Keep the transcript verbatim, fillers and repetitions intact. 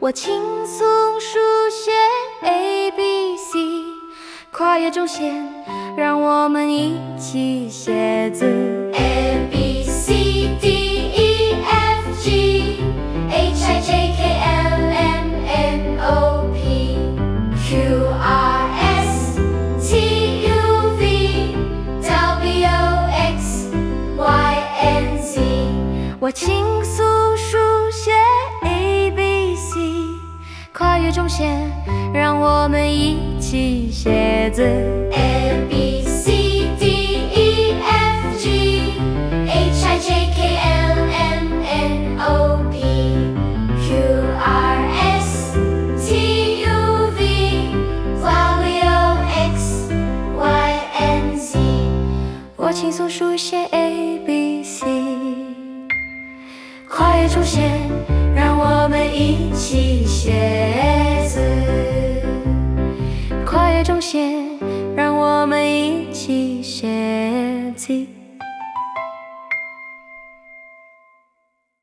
我轻松书写 A B C， 跨越中线，让我们一起写字。A B C D E F G H I J K L M N O P Q R S T U V W X Y and Z。 我轻松书写 A B C， 跨越中线，让我们一起写字。A B C D E F G H I J K L M N O P Q R S T U V W X Y and Z。 我轻松书写 A B C， 跨越中线，让我们一起写字。跨越中线，让我们一起写字。